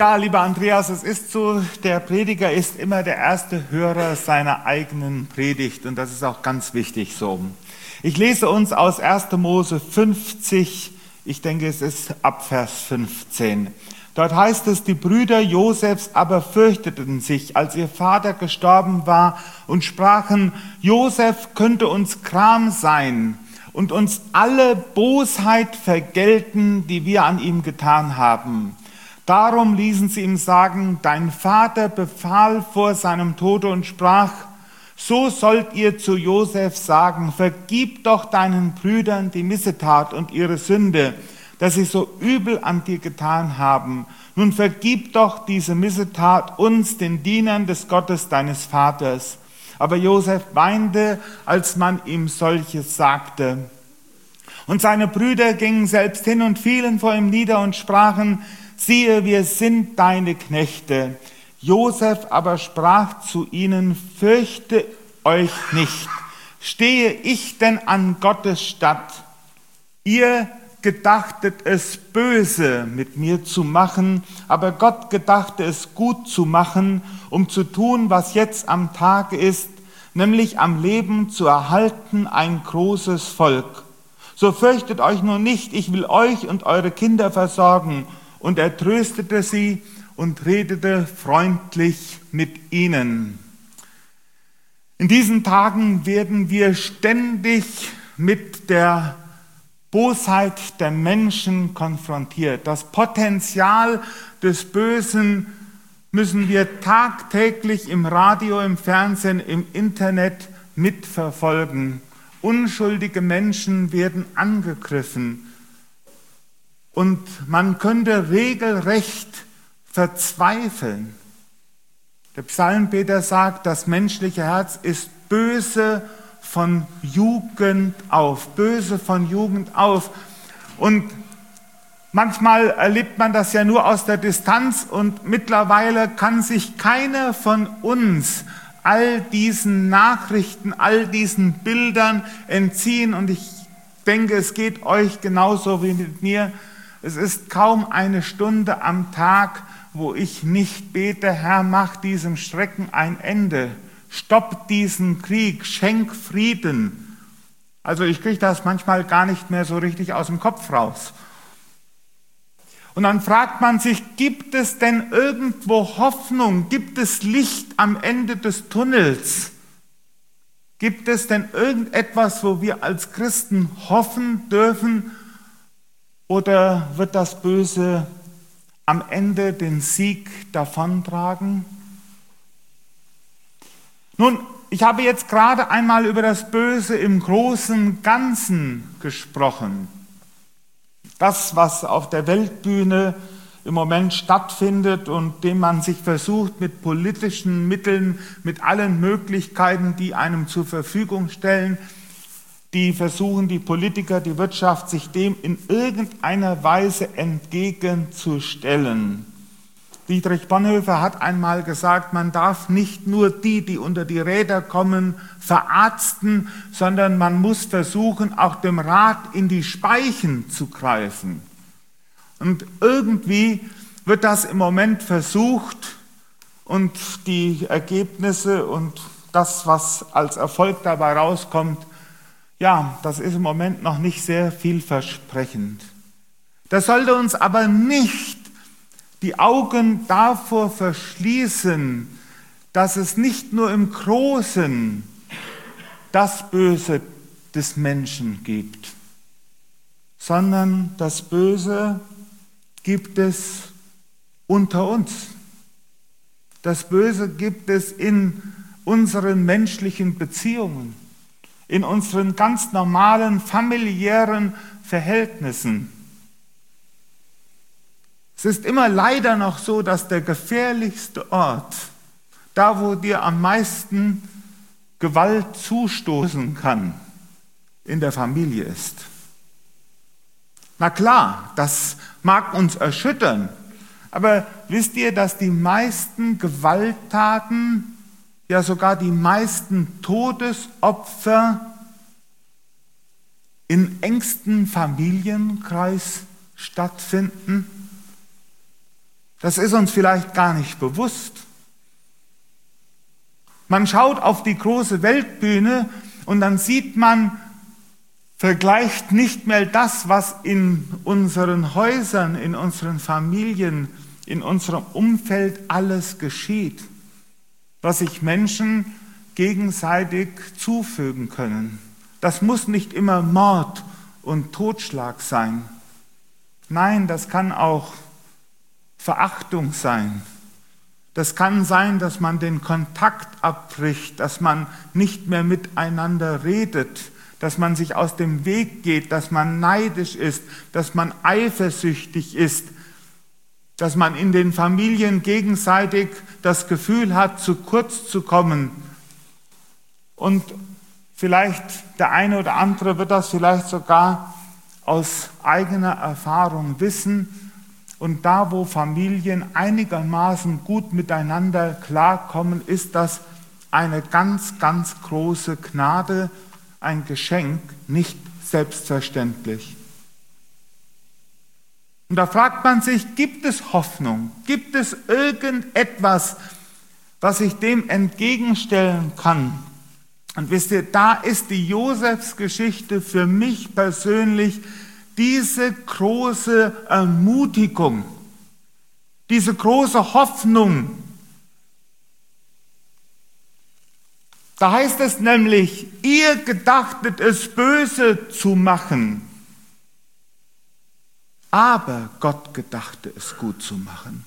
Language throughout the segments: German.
Ja, lieber Andreas, es ist so, der Prediger ist immer der erste Hörer seiner eigenen Predigt und das ist auch ganz wichtig so. Ich lese uns aus 1. Mose 50, ich denke es ist ab Vers 15. Dort heißt es, die Brüder Josefs aber fürchteten sich, als ihr Vater gestorben war und sprachen, Josef könnte uns Gram sein und uns alle Bosheit vergelten, die wir an ihm getan haben. Darum ließen sie ihm sagen, dein Vater befahl vor seinem Tode und sprach, so sollt ihr zu Josef sagen, vergib doch deinen Brüdern die Missetat und ihre Sünde, dass sie so übel an dir getan haben. Nun vergib doch diese Missetat uns, den Dienern des Gottes deines Vaters. Aber Josef weinte, als man ihm solches sagte. Und seine Brüder gingen selbst hin und fielen vor ihm nieder und sprachen, siehe, wir sind deine Knechte. Josef aber sprach zu ihnen, fürchte euch nicht. Stehe ich denn an Gottes Statt? Ihr gedachtet es böse mit mir zu machen, aber Gott gedachte es gut zu machen, um zu tun, was jetzt am Tage ist, nämlich am Leben zu erhalten ein großes Volk. So fürchtet euch nur nicht, ich will euch und eure Kinder versorgen. Und er tröstete sie und redete freundlich mit ihnen. In diesen Tagen werden wir ständig mit der Bosheit der Menschen konfrontiert. Das Potenzial des Bösen müssen wir tagtäglich im Radio, im Fernsehen, im Internet mitverfolgen. Unschuldige Menschen werden angegriffen. Und man könnte regelrecht verzweifeln. Der Psalmbeter sagt, das menschliche Herz ist böse von Jugend auf, böse von Jugend auf. Und manchmal erlebt man das ja nur aus der Distanz und mittlerweile kann sich keiner von uns all diesen Nachrichten, all diesen Bildern entziehen. Und ich denke, es geht euch genauso wie mit mir. Es ist kaum eine Stunde am Tag, wo ich nicht bete, Herr, mach diesem Schrecken ein Ende. Stopp diesen Krieg, schenk Frieden. Also ich kriege das manchmal gar nicht mehr so richtig aus dem Kopf raus. Und dann fragt man sich, gibt es denn irgendwo Hoffnung? Gibt es Licht am Ende des Tunnels? Gibt es denn irgendetwas, wo wir als Christen hoffen dürfen? Oder wird das Böse am Ende den Sieg davontragen? Nun, ich habe jetzt gerade einmal über das Böse im großen Ganzen gesprochen. Das, was auf der Weltbühne im Moment stattfindet und dem man sich versucht, mit politischen Mitteln, mit allen Möglichkeiten, die einem zur Verfügung stellen, die versuchen, die Politiker, die Wirtschaft, sich dem in irgendeiner Weise entgegenzustellen. Dietrich Bonhoeffer hat einmal gesagt, man darf nicht nur die unter die Räder kommen, verarzten, sondern man muss versuchen, auch dem Rad in die Speichen zu greifen. Und irgendwie wird das im Moment versucht und die Ergebnisse und das, was als Erfolg dabei rauskommt, ja, das ist im Moment noch nicht sehr vielversprechend. Das sollte uns aber nicht die Augen davor verschließen, dass es nicht nur im Großen das Böse des Menschen gibt, sondern das Böse gibt es unter uns. Das Böse gibt es in unseren menschlichen Beziehungen, in unseren ganz normalen familiären Verhältnissen. Es ist immer leider noch so, dass der gefährlichste Ort, da wo dir am meisten Gewalt zustoßen kann, in der Familie ist. Na klar, das mag uns erschüttern, aber wisst ihr, dass die meisten Gewalttaten, ja sogar die meisten Todesopfer im engsten Familienkreis stattfinden? Das ist uns vielleicht gar nicht bewusst. Man schaut auf die große Weltbühne und dann sieht man, vergleicht nicht mehr das, was in unseren Häusern, in unseren Familien, in unserem Umfeld alles geschieht, was sich Menschen gegenseitig zufügen können. Das muss nicht immer Mord und Totschlag sein. Nein, das kann auch Verachtung sein. Das kann sein, dass man den Kontakt abbricht, dass man nicht mehr miteinander redet, dass man sich aus dem Weg geht, dass man neidisch ist, dass man eifersüchtig ist, dass man in den Familien gegenseitig das Gefühl hat, zu kurz zu kommen. Und vielleicht der eine oder andere wird das vielleicht sogar aus eigener Erfahrung wissen. Und da, wo Familien einigermaßen gut miteinander klarkommen, ist das eine ganz, ganz große Gnade, ein Geschenk, nicht selbstverständlich. Und da fragt man sich, gibt es Hoffnung? Gibt es irgendetwas, was ich dem entgegenstellen kann? Und wisst ihr, da ist die Josefsgeschichte für mich persönlich diese große Ermutigung, diese große Hoffnung. Da heißt es nämlich, ihr gedachtet es böse zu machen, aber Gott gedachte es gut zu machen.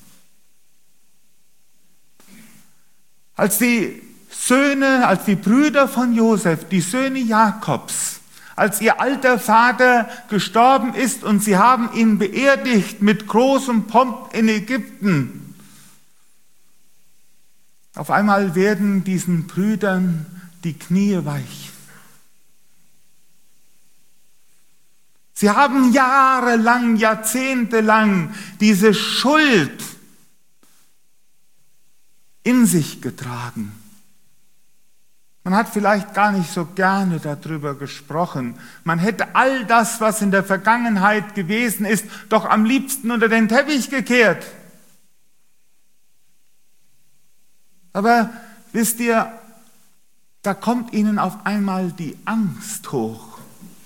Als die Brüder von Josef, die Söhne Jakobs, als ihr alter Vater gestorben ist und sie haben ihn beerdigt mit großem Pomp in Ägypten. Auf einmal werden diesen Brüdern die Knie weich. Sie haben jahrelang, jahrzehntelang diese Schuld in sich getragen. Man hat vielleicht gar nicht so gerne darüber gesprochen. Man hätte all das, was in der Vergangenheit gewesen ist, doch am liebsten unter den Teppich gekehrt. Aber wisst ihr, da kommt ihnen auf einmal die Angst hoch.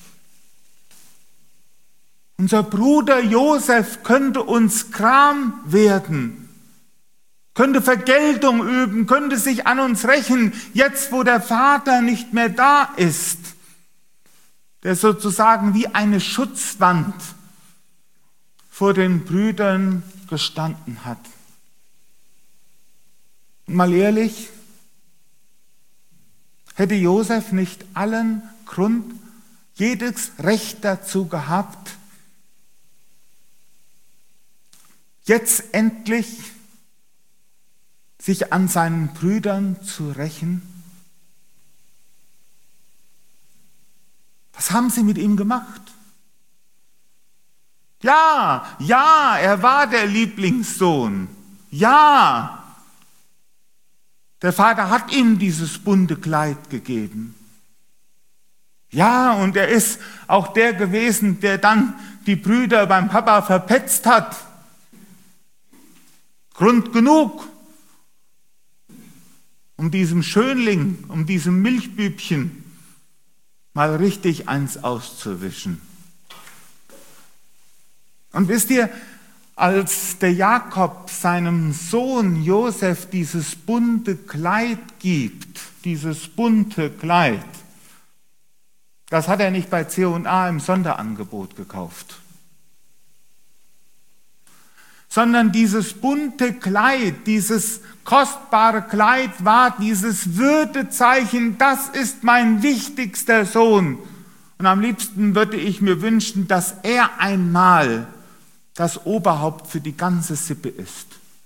Unser Bruder Josef könnte uns Gram werden, könnte Vergeltung üben, könnte sich an uns rächen, jetzt wo der Vater nicht mehr da ist, der sozusagen wie eine Schutzwand vor den Brüdern gestanden hat. Und mal ehrlich, hätte Josef nicht allen Grund, jedes Recht dazu gehabt, jetzt endlich sich an seinen Brüdern zu rächen? Was haben sie mit ihm gemacht? Ja, er war der Lieblingssohn. Ja, der Vater hat ihm dieses bunte Kleid gegeben. Ja, und er ist auch der gewesen, der dann die Brüder beim Papa verpetzt hat. Grund genug, um diesem Schönling, um diesem Milchbübchen mal richtig eins auszuwischen. Und wisst ihr, als der Jakob seinem Sohn Josef dieses bunte Kleid gibt, dieses bunte Kleid, das hat er nicht bei C&A im Sonderangebot gekauft, sondern dieses bunte Kleid, dieses kostbare Kleid war dieses Würdezeichen, das ist mein wichtigster Sohn. Und am liebsten würde ich mir wünschen, dass er einmal das Oberhaupt für die ganze Sippe ist.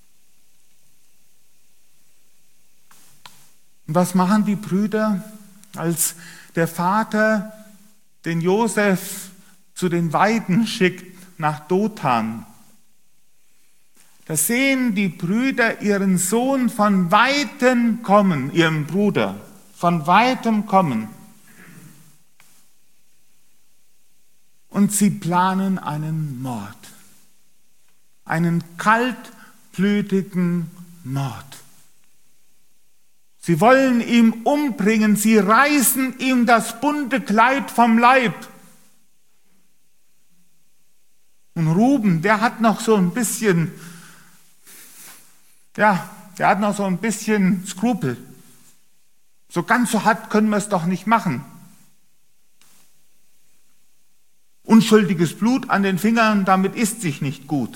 Und was machen die Brüder, als der Vater den Josef zu den Weiden schickt nach Dothan? Da sehen die Brüder ihren Sohn von Weitem kommen, ihren Bruder, von Weitem kommen. Und sie planen einen Mord. Einen kaltblütigen Mord. Sie wollen ihn umbringen, sie reißen ihm das bunte Kleid vom Leib. Und Ruben, der hat noch so ein bisschen, Skrupel. So ganz so hart können wir es doch nicht machen. Unschuldiges Blut an den Fingern, damit isst sich nicht gut.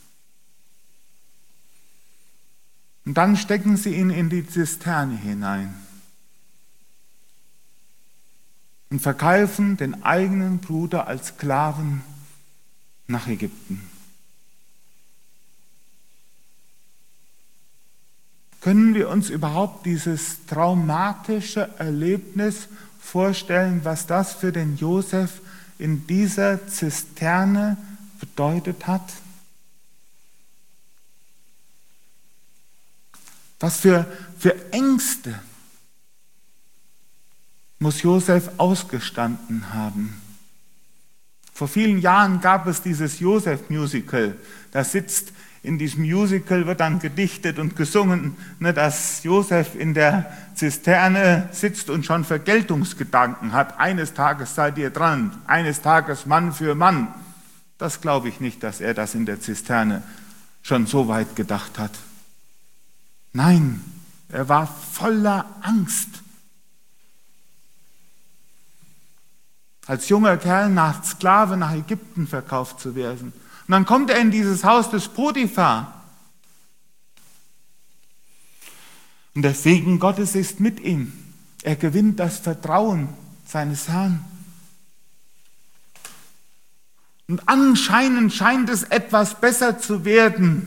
Und dann stecken sie ihn in die Zisterne hinein und verkaufen den eigenen Bruder als Sklaven nach Ägypten. Können wir uns überhaupt dieses traumatische Erlebnis vorstellen, was das für den Josef in dieser Zisterne bedeutet hat? Was für Ängste muss Josef ausgestanden haben? Vor vielen Jahren gab es dieses Josef-Musical. In diesem Musical wird dann gedichtet und gesungen, dass Josef in der Zisterne sitzt und schon Vergeltungsgedanken hat. Eines Tages seid ihr dran, eines Tages Mann für Mann. Das glaube ich nicht, dass er das in der Zisterne schon so weit gedacht hat. Nein, er war voller Angst. Als junger Kerl als Sklave nach Ägypten verkauft zu werden. Und dann kommt er in dieses Haus des Potiphar. Und der Segen Gottes ist mit ihm. Er gewinnt das Vertrauen seines Herrn. Und anscheinend scheint es etwas besser zu werden.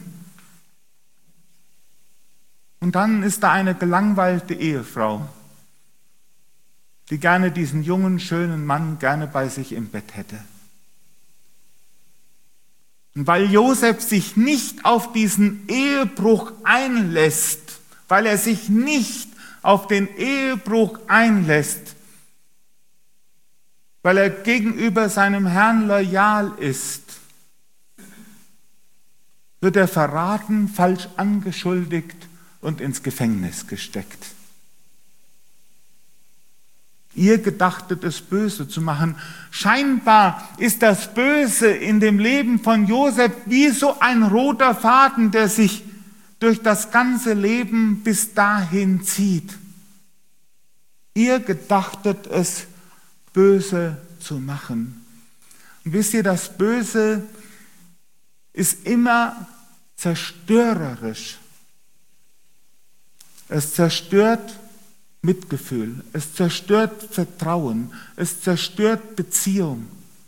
Und dann ist da eine gelangweilte Ehefrau, die gerne diesen jungen, schönen Mann gerne bei sich im Bett hätte. Und weil Josef sich nicht auf diesen Ehebruch einlässt, weil er sich nicht auf den Ehebruch einlässt, weil er gegenüber seinem Herrn loyal ist, wird er verraten, falsch angeschuldigt und ins Gefängnis gesteckt. Ihr gedachtet, es Böse zu machen. Scheinbar ist das Böse in dem Leben von Josef wie so ein roter Faden, der sich durch das ganze Leben bis dahin zieht. Ihr gedachtet, es Böse zu machen. Und wisst ihr, das Böse ist immer zerstörerisch. Es zerstört Mitgefühl, es zerstört Vertrauen, es zerstört Beziehung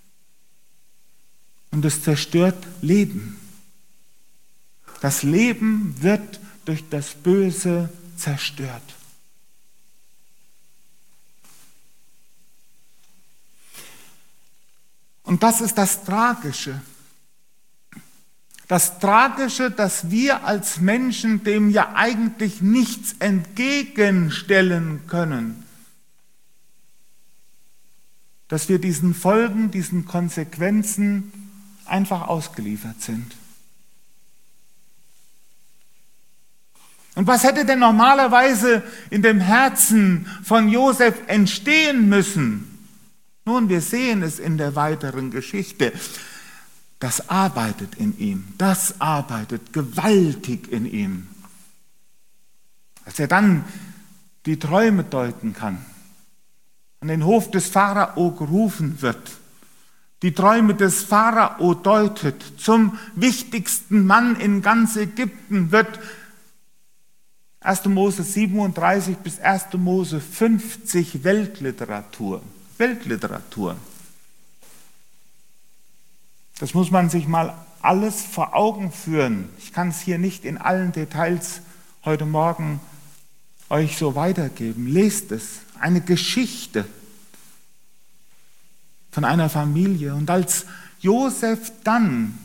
und es zerstört Leben. Das Leben wird durch das Böse zerstört. Und das ist das Tragische. Das Tragische, dass wir als Menschen dem ja eigentlich nichts entgegenstellen können. Dass wir diesen Folgen, diesen Konsequenzen einfach ausgeliefert sind. Und was hätte denn normalerweise in dem Herzen von Josef entstehen müssen? Nun, wir sehen es in der weiteren Geschichte. Das arbeitet in ihm, das arbeitet gewaltig in ihm. Als er dann die Träume deuten kann, an den Hof des Pharao gerufen wird, die Träume des Pharao deutet, zum wichtigsten Mann in ganz Ägypten wird, 1. Mose 37 bis 1. Mose 50 Weltliteratur. Das muss man sich mal alles vor Augen führen. Ich kann es hier nicht in allen Details heute Morgen euch so weitergeben. Lest es. Eine Geschichte von einer Familie. Und als Josef dann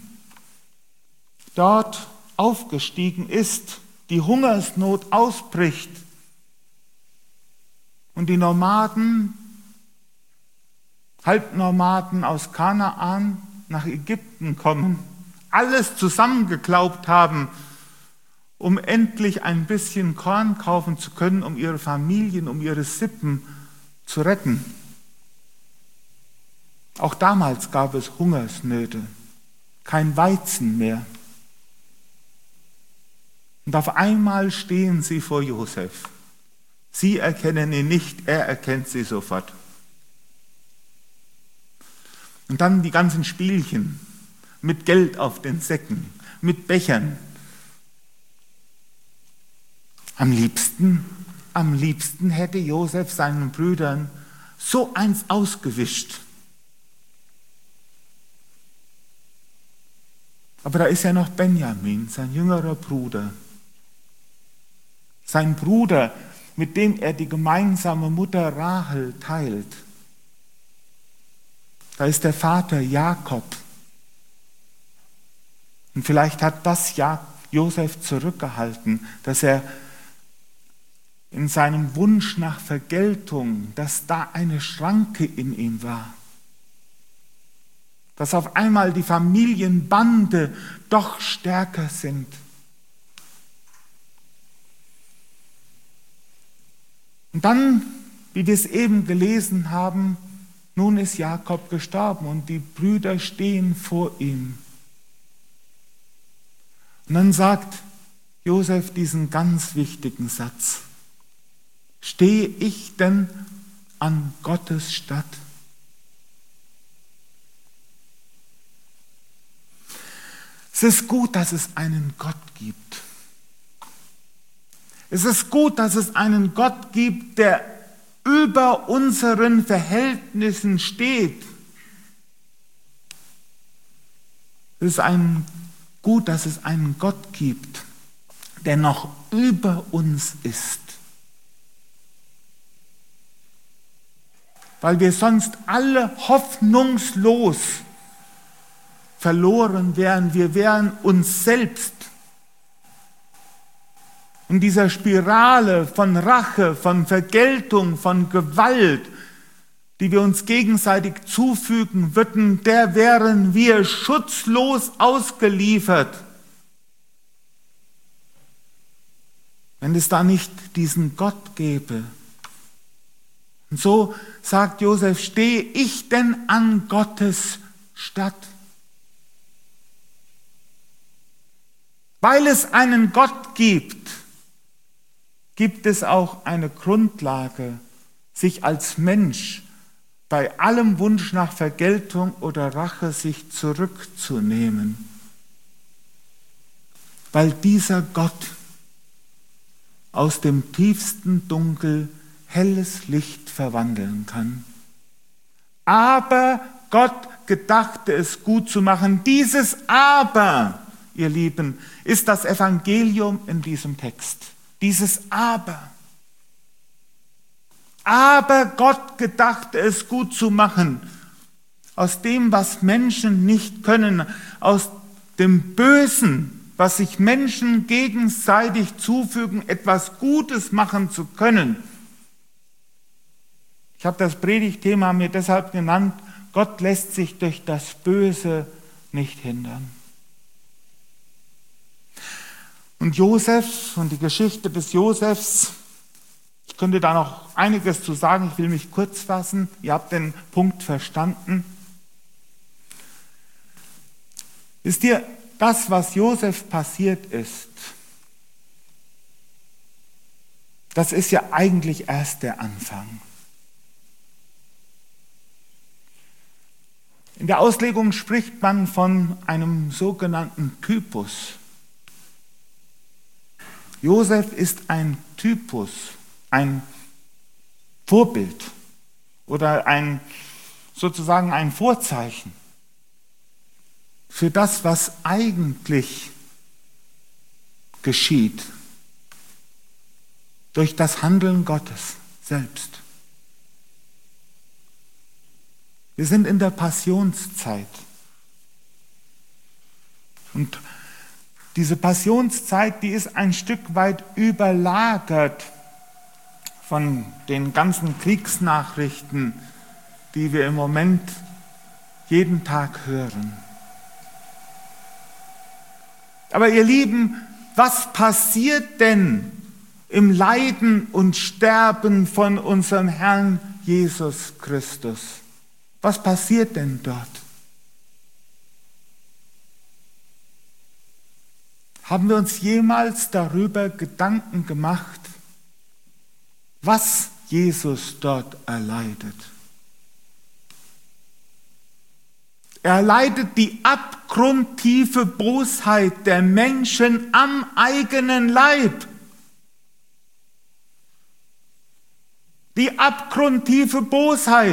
dort aufgestiegen ist, die Hungersnot ausbricht und die Halbnomaden aus Kanaan nach Ägypten kommen, alles zusammengeklaubt haben, um endlich ein bisschen Korn kaufen zu können, um ihre Familien, um ihre Sippen zu retten. Auch damals gab es Hungersnöte, kein Weizen mehr. Und auf einmal stehen sie vor Josef. Sie erkennen ihn nicht, er erkennt sie sofort. Und dann die ganzen Spielchen mit Geld auf den Säcken, mit Bechern. Am liebsten hätte Josef seinen Brüdern so eins ausgewischt. Aber da ist ja noch Benjamin, sein jüngerer Bruder. Sein Bruder, mit dem er die gemeinsame Mutter Rahel teilt. Da ist der Vater Jakob. Und vielleicht hat das Josef zurückgehalten, dass er in seinem Wunsch nach Vergeltung, dass da eine Schranke in ihm war. Dass auf einmal die Familienbande doch stärker sind. Und dann, wie wir es eben gelesen haben, nun ist Jakob gestorben und die Brüder stehen vor ihm. Und dann sagt Josef diesen ganz wichtigen Satz: Stehe ich denn an Gottes Statt? Es ist gut, dass es einen Gott gibt. Es ist gut, dass es einen Gott gibt, der über unseren Verhältnissen steht. Es ist gut, dass es einen Gott gibt, der noch über uns ist. Weil wir sonst alle hoffnungslos verloren wären. Wir wären uns selbst. In dieser Spirale von Rache, von Vergeltung, von Gewalt, die wir uns gegenseitig zufügen würden, der wären wir schutzlos ausgeliefert. Wenn es da nicht diesen Gott gäbe. Und so sagt Josef, stehe ich denn an Gottes Statt? Weil es einen Gott gibt, gibt es auch eine Grundlage, sich als Mensch bei allem Wunsch nach Vergeltung oder Rache sich zurückzunehmen. Weil dieser Gott aus dem tiefsten Dunkel helles Licht verwandeln kann. Aber Gott gedachte es gut zu machen. Dieses Aber, ihr Lieben, ist das Evangelium in diesem Text. Dieses Aber. Aber Gott gedachte es gut zu machen. Aus dem, was Menschen nicht können, aus dem Bösen, was sich Menschen gegenseitig zufügen, etwas Gutes machen zu können. Ich habe das Predigtthema mir deshalb genannt, Gott lässt sich durch das Böse nicht hindern. Und Josef und die Geschichte des Josefs, ich könnte da noch einiges zu sagen, ich will mich kurz fassen, ihr habt den Punkt verstanden. Wisst ihr, das, was Josef passiert ist, das ist ja eigentlich erst der Anfang. In der Auslegung spricht man von einem sogenannten Typus. Josef ist ein Typus, ein Vorbild oder sozusagen ein Vorzeichen für das, was eigentlich geschieht durch das Handeln Gottes selbst. Wir sind in der Passionszeit. Und diese Passionszeit, die ist ein Stück weit überlagert von den ganzen Kriegsnachrichten, die wir im Moment jeden Tag hören. Aber ihr Lieben, was passiert denn im Leiden und Sterben von unserem Herrn Jesus Christus? Was passiert denn dort? Haben wir uns jemals darüber Gedanken gemacht, was Jesus dort erleidet? Er erleidet die abgrundtiefe Bosheit der Menschen am eigenen Leib. Die abgrundtiefe Bosheit.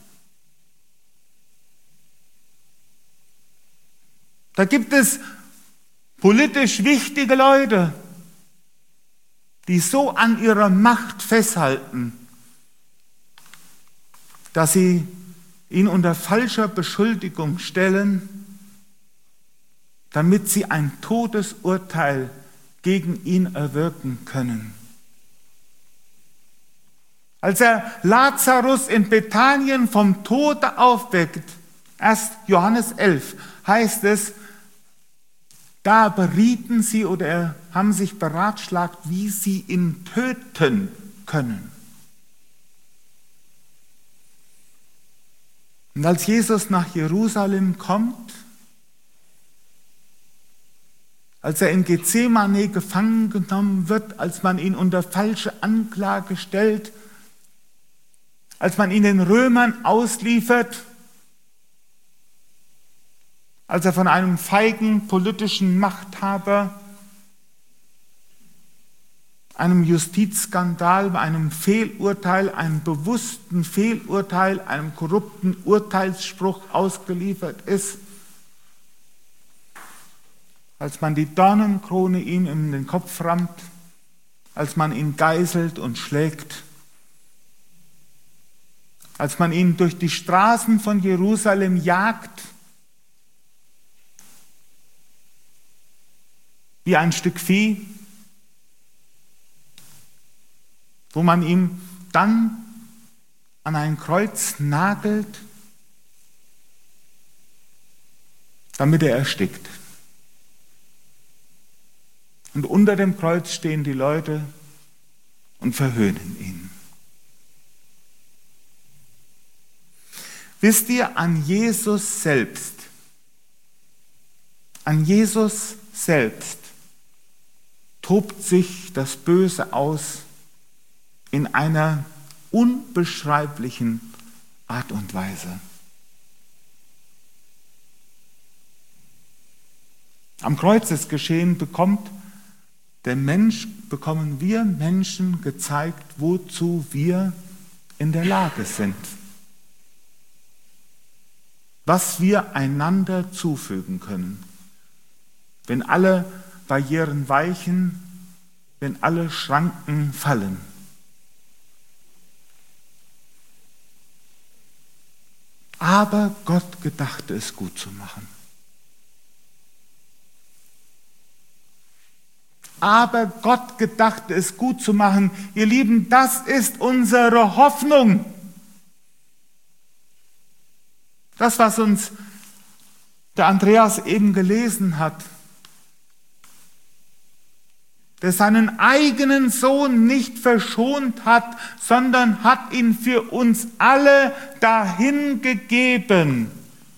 Da gibt es politisch wichtige Leute, die so an ihrer Macht festhalten, dass sie ihn unter falscher Beschuldigung stellen, damit sie ein Todesurteil gegen ihn erwirken können. Als er Lazarus in Bethanien vom Tode aufweckt, erst Johannes 11, heißt es, da berieten sie oder haben sich beratschlagt, wie sie ihn töten können. Und als Jesus nach Jerusalem kommt, als er in Gethsemane gefangen genommen wird, als man ihn unter falsche Anklage stellt, als man ihn den Römern ausliefert, als er von einem feigen politischen Machthaber, einem Justizskandal, einem Fehlurteil, einem bewussten Fehlurteil, einem korrupten Urteilsspruch ausgeliefert ist, als man die Dornenkrone ihm in den Kopf rammt, als man ihn geißelt und schlägt, als man ihn durch die Straßen von Jerusalem jagt, wie ein Stück Vieh, wo man ihn dann an ein Kreuz nagelt, damit er erstickt. Und unter dem Kreuz stehen die Leute und verhöhnen ihn. Wisst ihr, an Jesus selbst tobt sich das Böse aus in einer unbeschreiblichen Art und Weise. Am Kreuzesgeschehen bekommen wir Menschen gezeigt, wozu wir in der Lage sind. Was wir einander zufügen können. Wenn alle Barrieren weichen, wenn alle Schranken fallen. Aber Gott gedachte es gut zu machen. Aber Gott gedachte es gut zu machen. Ihr Lieben, das ist unsere Hoffnung. Das, was uns der Andreas eben gelesen hat, der seinen eigenen Sohn nicht verschont hat, sondern hat ihn für uns alle dahingegeben.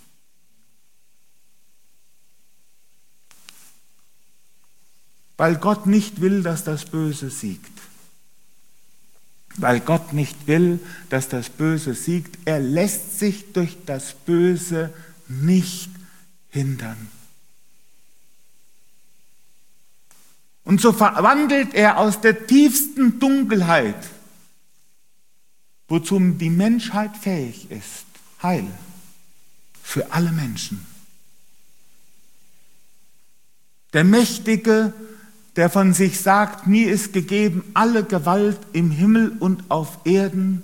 Weil Gott nicht will, dass das Böse siegt. Weil Gott nicht will, dass das Böse siegt. Er lässt sich durch das Böse nicht hindern. Und so verwandelt er aus der tiefsten Dunkelheit, wozu die Menschheit fähig ist, Heil für alle Menschen. Der Mächtige, der von sich sagt, mir ist gegeben alle Gewalt im Himmel und auf Erden,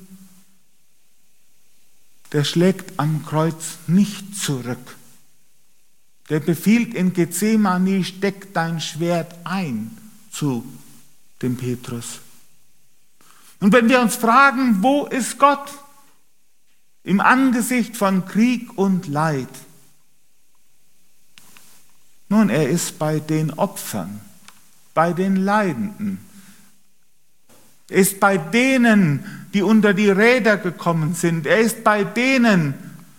der schlägt am Kreuz nicht zurück. Der befiehlt in Gethsemane, steck dein Schwert ein zu dem Petrus. Und wenn wir uns fragen, wo ist Gott im Angesicht von Krieg und Leid? Nun, er ist bei den Opfern, bei den Leidenden. Er ist bei denen, die unter die Räder gekommen sind. Er ist bei denen,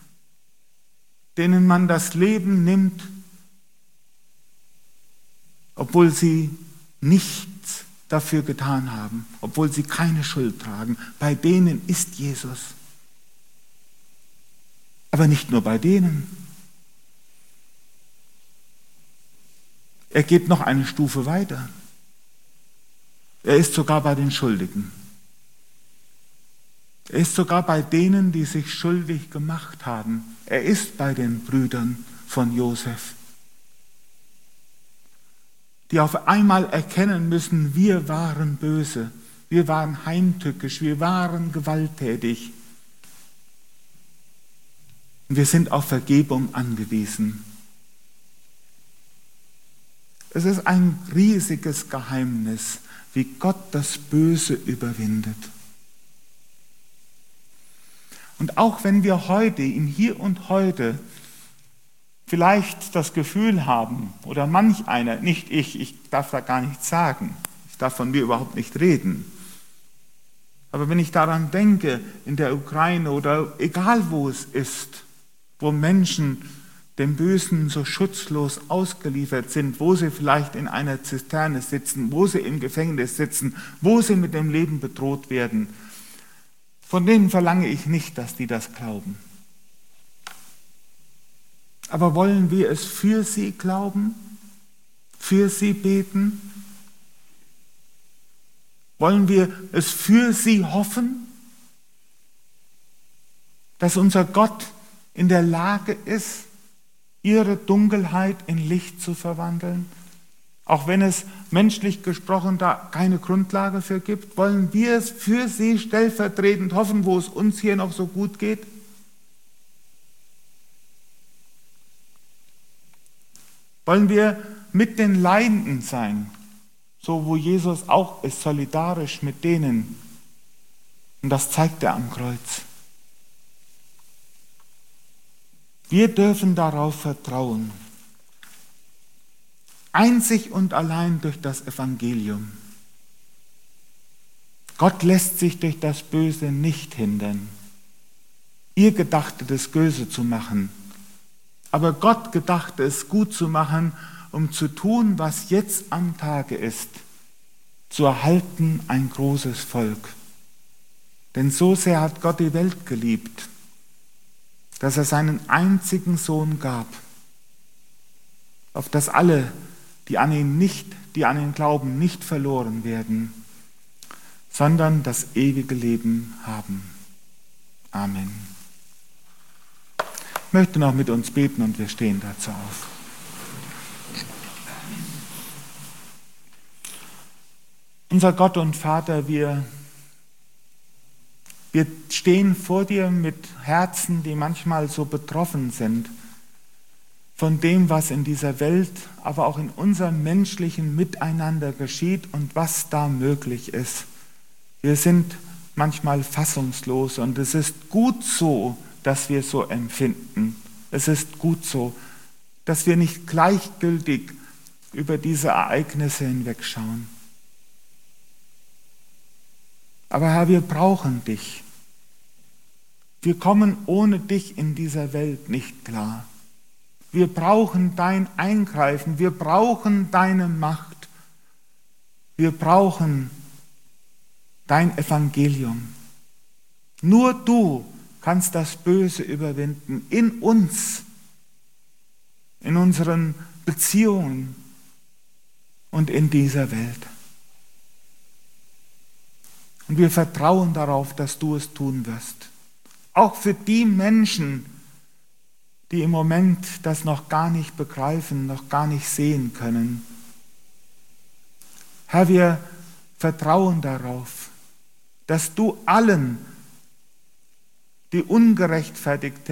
denen man das Leben nimmt, obwohl sie nichts dafür getan haben, obwohl sie keine Schuld tragen. Bei denen ist Jesus. Aber nicht nur bei denen. Er geht noch eine Stufe weiter. Er ist sogar bei den Schuldigen. Er ist sogar bei denen, die sich schuldig gemacht haben. Er ist bei den Brüdern von Josef, die auf einmal erkennen müssen, wir waren böse, wir waren heimtückisch, wir waren gewalttätig. Und wir sind auf Vergebung angewiesen. Es ist ein riesiges Geheimnis, wie Gott das Böse überwindet. Und auch wenn wir heute, im Hier und Heute, vielleicht das Gefühl haben, oder manch einer, nicht ich darf da gar nichts sagen, ich darf von mir überhaupt nicht reden, aber wenn ich daran denke, in der Ukraine oder egal wo es ist, wo Menschen dem Bösen so schutzlos ausgeliefert sind, wo sie vielleicht in einer Zisterne sitzen, wo sie im Gefängnis sitzen, wo sie mit dem Leben bedroht werden, von denen verlange ich nicht, dass die das glauben. Aber wollen wir es für sie glauben? Für sie beten? Wollen wir es für sie hoffen? Dass unser Gott in der Lage ist, ihre Dunkelheit in Licht zu verwandeln? Auch wenn es menschlich gesprochen da keine Grundlage für gibt, wollen wir es für sie stellvertretend hoffen, wo es uns hier noch so gut geht? Wollen wir mit den Leidenden sein, so wo Jesus auch ist, solidarisch mit denen? Und das zeigt er am Kreuz. Wir dürfen darauf vertrauen, einzig und allein durch das Evangelium. Gott lässt sich durch das Böse nicht hindern. Ihr gedachtet es, böse zu machen. Aber Gott gedachte es, gut zu machen, um zu tun, was jetzt am Tage ist, zu erhalten ein großes Volk. Denn so sehr hat Gott die Welt geliebt, dass er seinen einzigen Sohn gab, auf dass alle, die an ihn glauben, nicht verloren werden, sondern das ewige Leben haben. Amen. Ich möchte noch mit uns beten und wir stehen dazu auf. Unser Gott und Vater, wir stehen vor dir mit Herzen, die manchmal so betroffen sind von dem, was in dieser Welt, aber auch in unserem menschlichen Miteinander geschieht und was da möglich ist. Wir sind manchmal fassungslos und es ist gut so, dass wir so empfinden. Es ist gut so, dass wir nicht gleichgültig über diese Ereignisse hinwegschauen. Aber Herr, wir brauchen dich. Wir kommen ohne dich in dieser Welt nicht klar. Wir brauchen dein Eingreifen, wir brauchen deine Macht. Wir brauchen dein Evangelium. Nur du kannst das Böse überwinden in uns, in unseren Beziehungen und in dieser Welt. Und wir vertrauen darauf, dass du es tun wirst. Auch für die Menschen, die im Moment das noch gar nicht begreifen, noch gar nicht sehen können. Herr, wir vertrauen darauf, dass du allen, die ungerechtfertigt,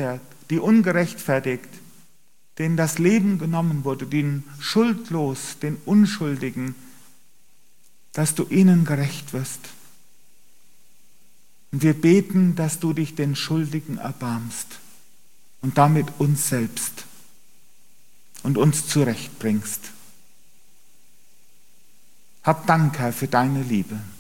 denen das Leben genommen wurde, den schuldlos, den Unschuldigen, dass du ihnen gerecht wirst. Und wir beten, dass du dich den Schuldigen erbarmst und damit uns selbst und uns zurechtbringst. Hab Dank, Herr, für deine Liebe.